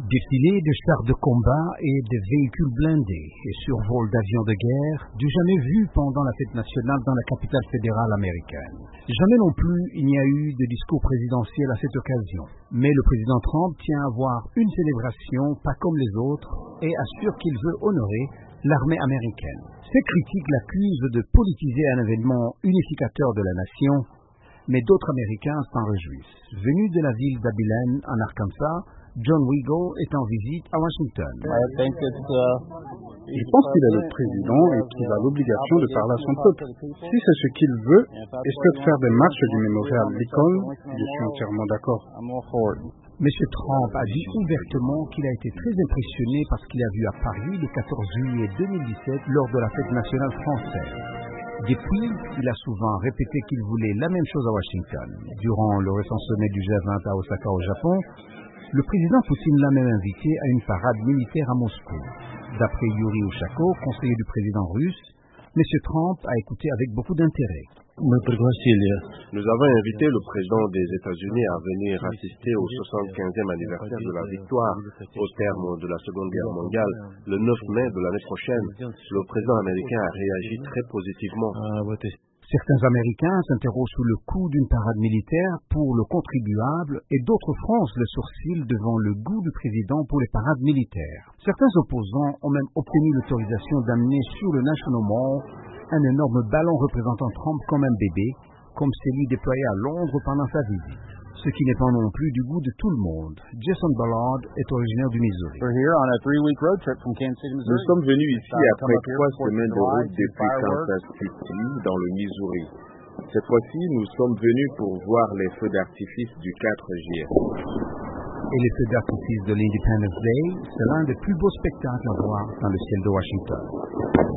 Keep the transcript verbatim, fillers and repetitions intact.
Défilés de chars de combat et de véhicules blindés et survol d'avions de guerre, du jamais vu pendant la fête nationale dans la capitale fédérale américaine. Jamais non plus il n'y a eu de discours présidentiel à cette occasion. Mais le président Trump tient à avoir une célébration pas comme les autres et assure qu'il veut honorer l'armée américaine. Ces critiques l'accusent de politiser un événement unificateur de la nation, mais d'autres Américains s'en réjouissent. Venu de la ville d'Abilene, en Arkansas, John Weigel est en visite à Washington. Je pense qu'il est le président et qu'il a l'obligation de parler à son peuple. Si c'est ce qu'il veut et souhaite faire des marches du mémorial Lincoln, je suis entièrement d'accord. Monsieur Trump a dit ouvertement qu'il a été très impressionné par ce qu'il a vu à Paris le quatorze juillet deux mille dix-sept lors de la fête nationale française. Depuis, il a souvent répété qu'il voulait la même chose à Washington. Durant le récent sommet du G vingt à Osaka au Japon, le président Poutine l'a même invité à une parade militaire à Moscou. D'après Yuri Ushakov, conseiller du président russe, M. Trump a écouté avec beaucoup d'intérêt. Nous avons invité le président des États-Unis à venir assister au soixante-quinzième anniversaire de la victoire au terme de la Seconde Guerre mondiale, le neuf mai de l'année prochaine. Le président américain a réagi très positivement. Certains Américains s'interrogent sous le coup d'une parade militaire pour le contribuable et d'autres froncent le sourcil devant le goût du président pour les parades militaires. Certains opposants ont même obtenu l'autorisation d'amener sur le National Mall un énorme ballon représentant Trump comme un bébé, comme celui déployé à Londres pendant sa visite. Ce qui n'est pas non plus du goût de tout le monde. Jason Ballard est originaire du Missouri. Nous sommes venus ici après trois semaines de route depuis Kansas City, dans le Missouri. Cette fois-ci, nous sommes venus pour voir les feux d'artifice du quatre juillet. Et les feux d'artifice de l'Independence Day, c'est l'un des plus beaux spectacles à voir dans le ciel de Washington.